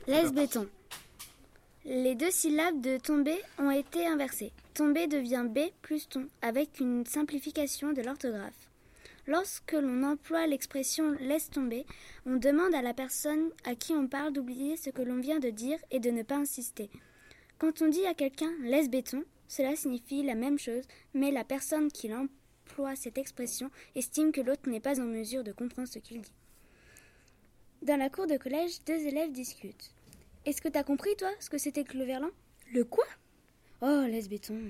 Laisse béton. Les deux syllabes de tomber ont été inversées. Tomber devient B plus ton, avec une simplification de l'orthographe. Lorsque l'on emploie l'expression « laisse tomber », on demande à la personne à qui on parle d'oublier ce que l'on vient de dire et de ne pas insister. Quand on dit à quelqu'un « laisse béton », cela signifie la même chose, mais la personne qui emploie cette expression estime que l'autre n'est pas en mesure de comprendre ce qu'il dit. Dans la cour de collège, deux élèves discutent. « Est-ce que t'as compris, toi, ce que c'était que le verlan ?»« Le quoi ? Oh, laisse béton. »